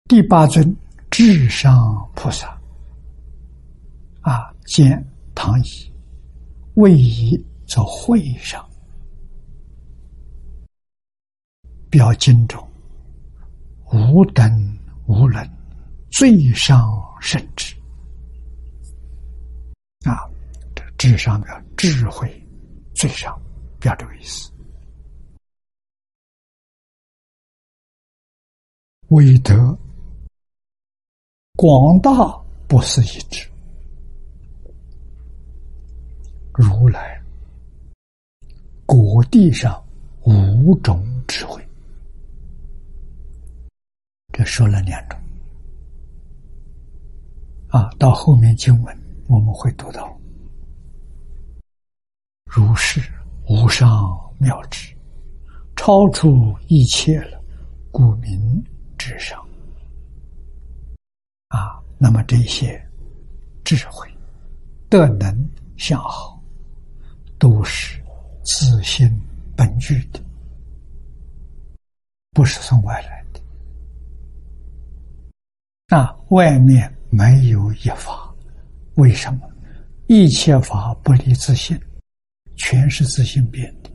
第八尊至上菩萨见唐乙，位移则会上，表经中无等无伦，最上圣智。这智上表智慧，最上表这个意思。威德广大不思议智，如来果地上五种智慧，这说了两种。到后面经文我们会读到，如是无上妙智，超出一切了，故名至上。那么这些智慧德能相好，都是自性本具的，不是从外来的。外面没有一法，为什么？一切法不离自性，全是自性变的。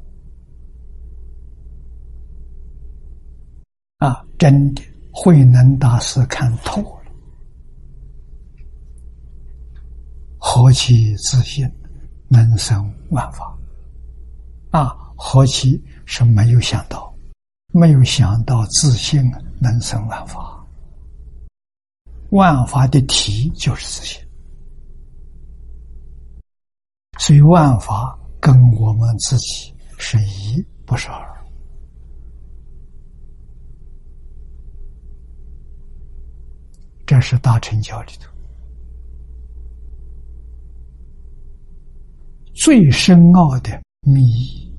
真的慧能大师看透了，何其自性能生万法。何其是没有想到，没有想到自性能生万法。万法的体就是自性，所以万法跟我们自己是一，不是二。这是大乘教里头最深奥的密意。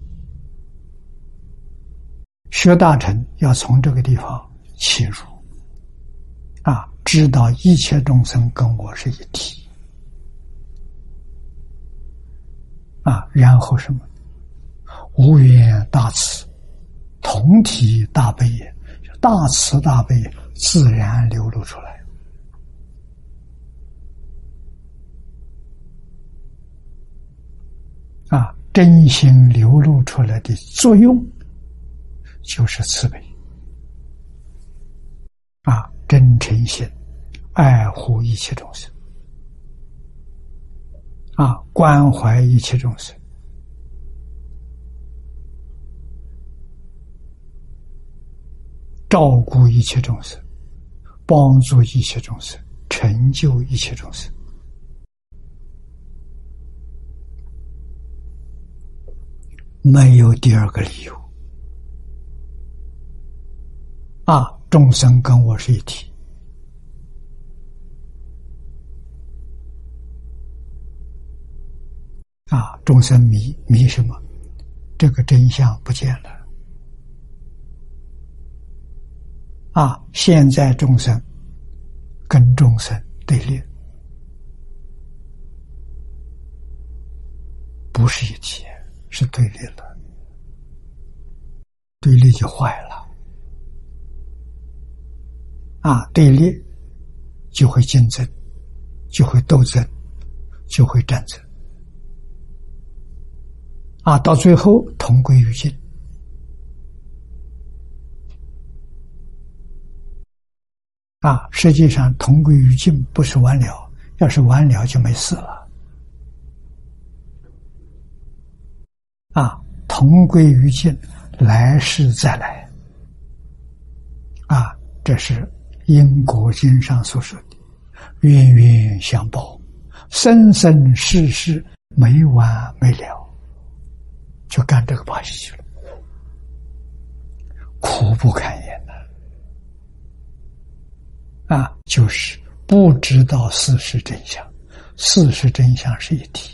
学大乘要从这个地方切入，知道一切众生跟我是一体，然后什么？无缘大慈，同体大悲也，大慈大悲自然流露出来。真心流露出来的作用就是慈悲。真诚心爱护一切众生，关怀一切众生，照顾一切众生，帮助一切众生，成就一切众生。没有第二个理由。众生跟我是一体。众生迷什么？这个真相不见了。现在众生跟众生对立，不是一体，是对立了。对立就坏了。对立就会竞争，就会斗争，就会战争。到最后同归于尽。实际上同归于尽不是完了，要是完了就没事了。同归于尽，来世再来。这是因果经上所说的，冤冤相报，生生世世没完没了，就干这个把戏去了，苦不堪言就是不知道事实真相，事实真相是一体。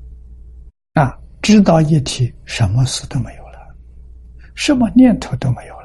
知道一体，什么事都没有了，什么念头都没有